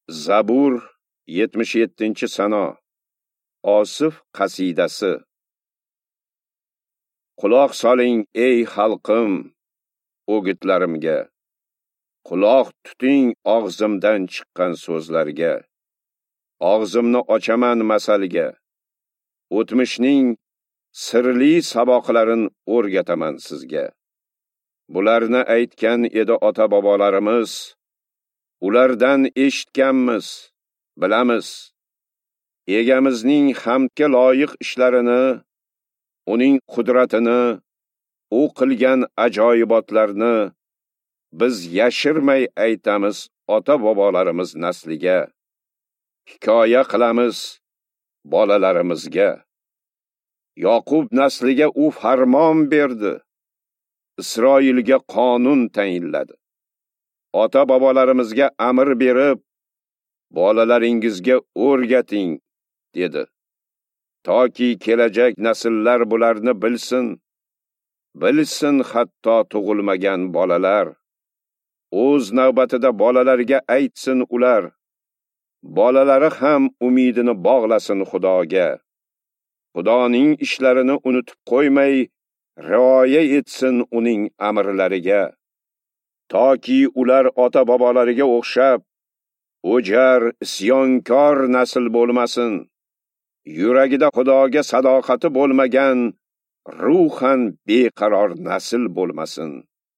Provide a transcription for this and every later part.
Zabur 77-sano. Osif qasidasi. Quloq soling ey xalqim, o'gitlarimga. Quloq tuting og'zimdan chiqqan so'zlarga. Og'zimni ochaman masalga. O'tmishning sirli saboqlarin o'rgataman sizga. Bularni aytgan edi ota-bobolarimiz. Ulardan eshitganmiz, bilamiz. Egamizning hamdga loyiq ishlarini, uning qudratini, u qilgan ajoyibotlarni biz yashirmay aytamiz ota-bobolarimiz nasliga. Hikoya qilamiz bolalarimizga. Yoqub nasliga u farmon berdi. Isroilga qonun tayinladi. Ota-bobolarimizga amr berib, bolalaringizga o'rgating, dedi. Toki kelajak nasllar bularni bilsin hatto tug'ilmagan bolalar. O'z navbatida bolalarga aytsin ular. Bolalari ham umidini bog'lasin Xudoga. Xudoning ishlarini unutib qo'ymay, rioya etsin uning amrlariga. Toki ular ota-bobolariga o'xshab, o'jar, isyonkor nasl bo'lmasin. Yuragida Xudoga sadoqati bo'lmagan, ruhan beqaror nasl bo'lmasin.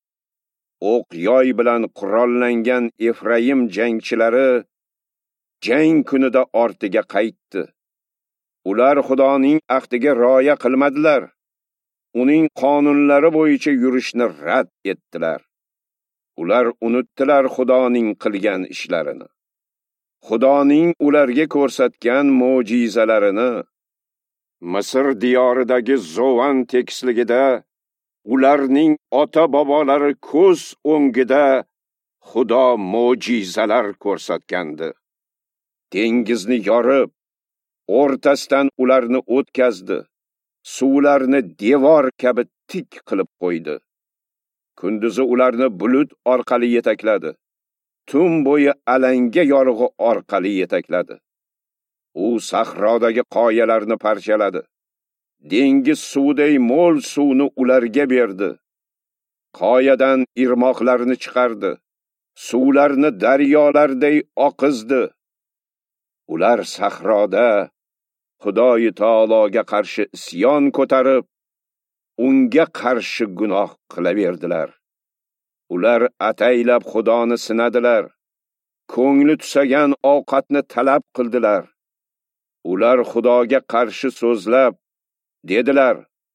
O'q yoy bilan qurollangan Efraim jangchilari jang kunida ortiga qaytdi. Ular Xudoning ahdiga rioya qilmadilar. Uning qonunlari bo'yicha yurishni rad etdilar. Ular unutdilar Xudoning qilgan ishlarini. Xudoning ularga ko'rsatgan mo'jizalarini. Misr diyoridagi Zovan tekisligida ularning ota-bobolari ko'z o'ngida Xudo mo'jizalar ko'rsatgandi. Dengizni yorib, o'rtasidan ularni o'tkazdi. Suvlarni devor kabi tik qilib qo'ydi. Kunduzi ularni bulut orqali yetakladi. Tun bo'yi alanga yorug'i orqali yetakladi. U sahrodagi qoyalarni parchaladi. Dengiz suviday mo'l suvni ularga berdi. Qoyadan irmoqlarni chiqardi. Suvlarni daryolarday oqizdi. Ular sahroda Xudoyi taologa qarshi isyon ko'tarib, unga qarshi gunoh qilaverdilar. Ular ataylab Xudoni sinadilar. Ko'ngli tusagan ovqatni talab qildilar. Ular Xudoga qarshi so'zlab dedilar: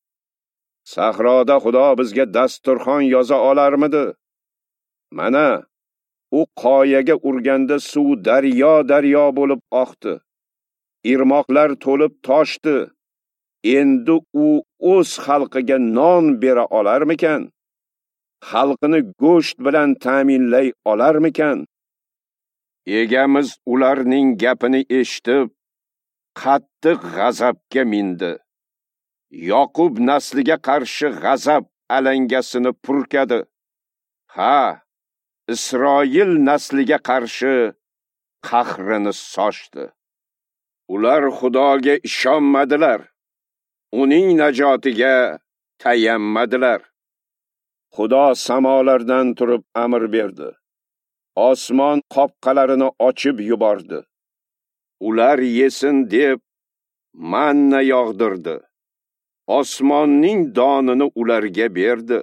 Sahroda Xudo bizga dasturxon yoza olarmidi? Mana, u qoyaga urganda suv daryo bo'lib oqdi. Irmoqlar to'lib toshdi. Endi u o'z xalqiga non bera olarmikan? Xalqini go'sht bilan ta'minlay olarmikan? Egamiz ularning gapini eshitib, qattiq g'azabga mindi. Yoqub nasliga qarshi g'azab alangasini purkadi. Ha, Isroil nasliga qarshi qahrini sochdi. Ular Xudoga ishonmadilar. Uning najotiga tayanmadilar. Xudo samolardan turib amr berdi. Osmon qopqalarini ochib yubordi. Ular yesin deb manna yog'dirdi. Osmonning donini ularga berdi.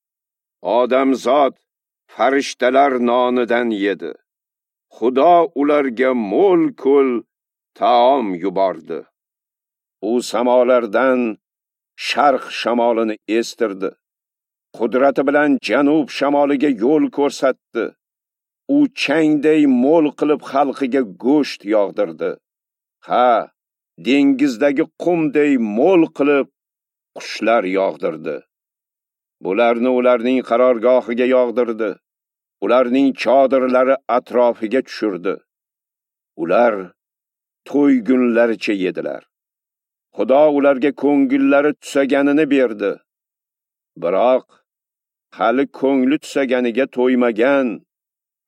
Odamzod farishtalar nonidan yedi. Xudo ularga mo'l-ko'l taom yubordi. U samolardan sharq shamolini estirdi. Qudrati bilan janub shamoliga yo'l ko'rsatdi. U changday mo'l qilib xalqiga go'sht yog'dirdi. Ha, dengizdagi qumday mo'l qilib qushlar yog'dirdi. Bularni ularning qarorgohiga yog'dirdi. Ularning chodirlari atrofiga tushirdi. Ular to'ygunlaricha yedilar. Xudo ularga ko'ngillari tusaganini berdi. Biroq hali ko'ngli tusaganiga to'ymagan,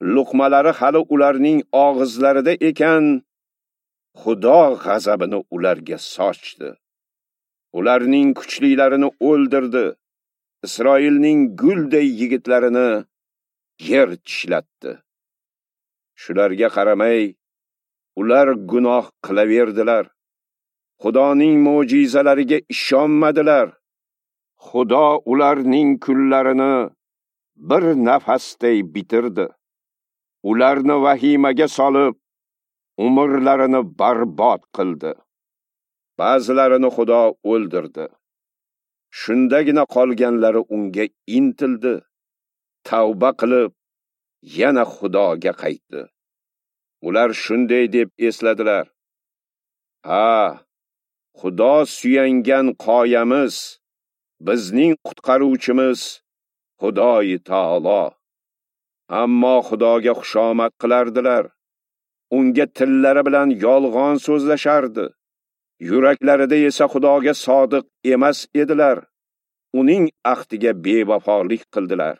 luqmalari hali ularning og'izlarida ekan, Xudo g'azabini ularga sochdi. Ularning kuchlilarini o'ldirdi. Isroilning gulday yigitlarini yer tishlatdi. Shularga qaramay, ular gunoh qilaverdilar. Xudoning mo'jizalariga ishonmadilar. Xudo ularning kunlarini bir nafasday bitirdi. Ularni vahimaga solib, umrlarini barbod qildi. Ba'zilarini Xudo o'ldirdi. Shundagina qolganlari unga intildi. Tavba qilib, yana Xudoga qaytdi. Ular shunday deb esladilar: "Ha, Xudo suyangan qoyamiz, bizning qutqaruvchimiz Xudoyi taolo." Ammo Xudoga xushomad qilardilar. Unga tillari bilan yolg'on so'zlashardi. Yuraklarida esa Xudoga sodiq emas edilar. Uning ahdiga bevafolik qildilar.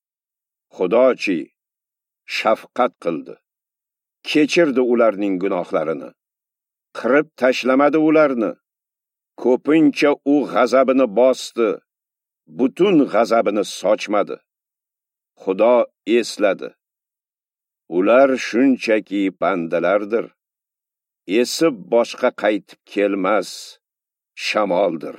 Xudochi shafqat qildi. Kechirdi ularning gunohlarini. Qirib tashlamadi ularni. Ko'pincha u g'azabini bosdi. Butun g'azabini sochmadi. Xudo esladi. Ular shunchaki bandalardir. Esib boshqa qaytib kelmas shamoldir.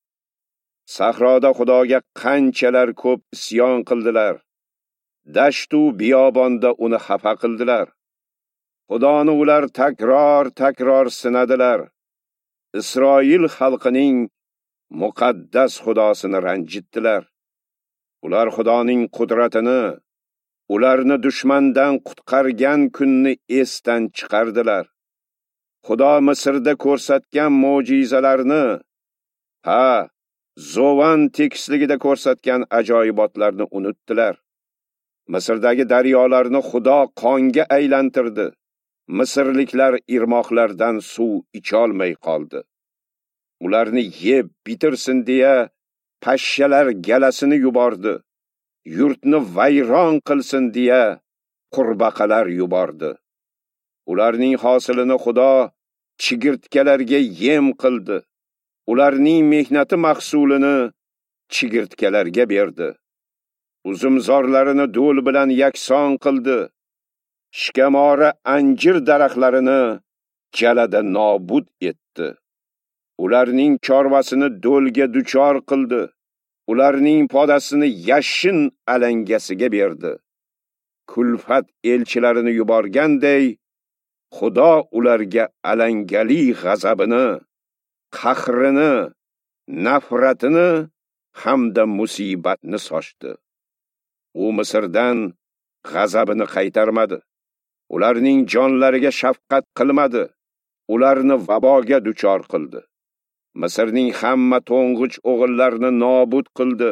Sahroda Xudoga qanchalar ko'p isyon qildilar. Dashtu biyobonda uni xafa qildilar. Xudoni ular takror sinadilar. Isroil xalqining muqaddas Xudosini ranjitdilar. Ular Xudoning qudratini, ularni dushmandan qutqargan kunni esdan chiqardilar. Xudo Misrda ko'rsatgan mo'jizalarni, Zovan tekisligida ko'rsatgan ajoyibotlarni unutdilar. Misrdagi daryolarni Xudo qonga aylantirdi. Misrliklar irmoqlardan suv icholmay qoldi. Ularni yeb bitirsin deya pashshalar galasini yubordi. Yurtni vayron qilsin deya qurbaqalar yubordi. Ularning hosilini Xudo chigirtkalarga yem qildi. Ularning mehnati mahsulini chigirtkalarga berdi. Uzumzorlarini do'l bilan yakson qildi. Shkamora anjir daraxtlarini jalada nobud etdi. Ularning chorvasini do'lga duchor qildi. Ularning podasini yashin alangasiga berdi. Kulfat elchilarini yuborganday, Xudo ularga alangali g'azabini, qahrini, nafratini hamda musibatni sochdi. U Misrdan g'azabini qaytarmadi. Ularning jonlariga shafqat qilmadi. Ularni vaboga duchor qildi. Misrning hamma to'ng'ich o'g'illarini nobud qildi.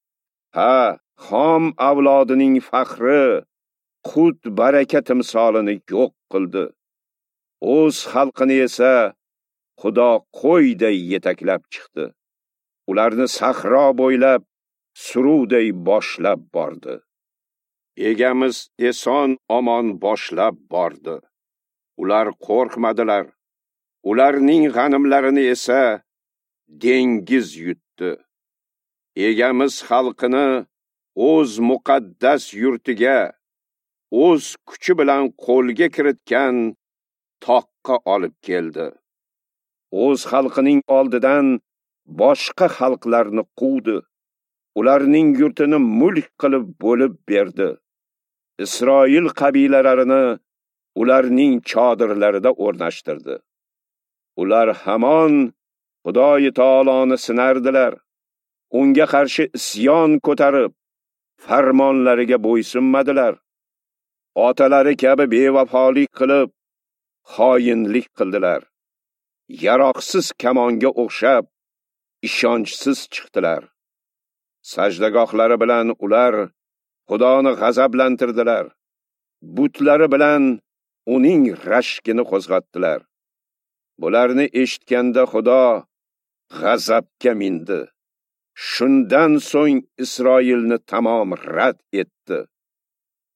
Xom avlodining faxri, qut baraka timsolini yo'q qildi. O'z xalqini esa Xudo qo'yday yetaklab chiqdi. Ularni sahro bo'ylab suruvday boshlab bordi. Egamiz eson omon boshlab bordi. Ular qo'rqmadilar. Ularning g'animlarini esa dengiz yutdi. Egamiz xalqini o'z muqaddas yurtiga, o'z kuchi bilan qo'lga kiritgan toqqa olib keldi. O'z xalqining oldidan boshqa xalqlarni quvdi. Ularning yurtini mulk qilib bo'lib berdi. Isroil qabilalarini ularning chodirlarida o'rnashtirdi. Ular hamon Xudoyi taoloni sinardilar. Unga qarshi isyon ko'tarib, farmonlariga bo'ysunmadilar. Otalari kabi bevafolik qilib, xoinlik qildilar. Yaroqsiz kamonga o'xshab, ishonchsiz chiqdilar. Sajdagohlari bilan ular Xudoni g'azablantirdilar. Butlari bilan uning rashkini qo'zg'atdilar. Bularni eshitganda Xudo g'azabga mindi. Shundan so'ng Isroilni tamom rad etdi.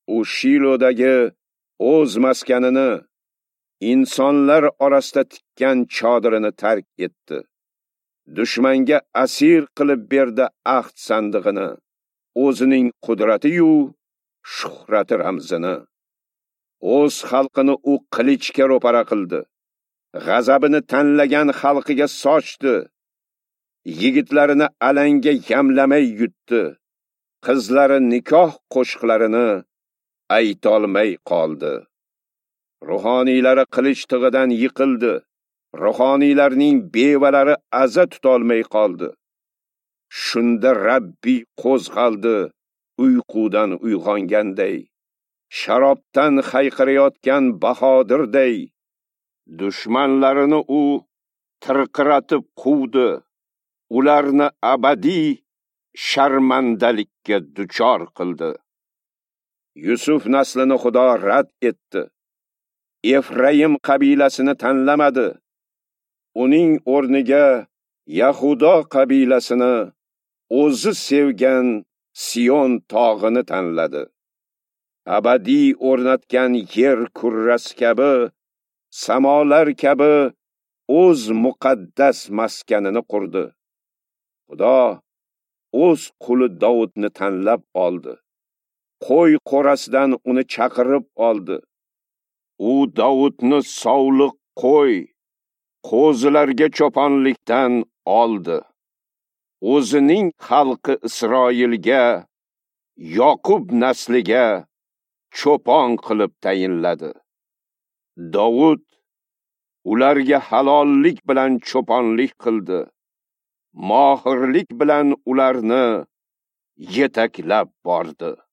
U Shilodagi o'z maskanini, insonlar orasida tikkan chodirini tark etdi. Dushmanga asir qilib berdi ahd sandig'ini, o'zining qudrati-yu shuhrati ramzini. O'z xalqini u qilichga ro'para qildi. G'azabini tanlagan xalqiga sochdi. Yigitlarini alanga yamlamay yutdi. Qizlari nikoh qo'shiqlarini aytolmay qoldi. Ruhoniylari qilich tig'idan yiqildi. Ruhoniylarning bevalari aza tutolmay qoldi. Shunda Rabbiy qo'zg'aldi, uyqudan uyg'onganday, sharobdan hayqirayotgan bahodirday. Dushmanlarini u tirqiratib quvdi, ularni abadiy sharmandalikka duchor qildi. Yusuf naslini Xudo rad etdi. Efraim qabilasini tanlamadi. Uning o'rniga Yahudo qabilasini, o'zi sevgan Sion tog'ini tanladi. Abadiy o'rnatgan yer kurrasi kabi, samolar kabi o'z muqaddas maskanini qurdi. Xudo o'z quli Davudni tanlab oldi. Qo'y qo'rasidan uni chaqirib oldi. U Davudni sovliq qo'y, qo'zilarga cho'ponlikdan oldi. O'zining xalqi Isroilga, Yoqub nasliga cho'pon qilib tayinladi. Davud ularga halollik bilan cho'ponlik qildi. Mohirlik bilan ularni yetaklab bordi.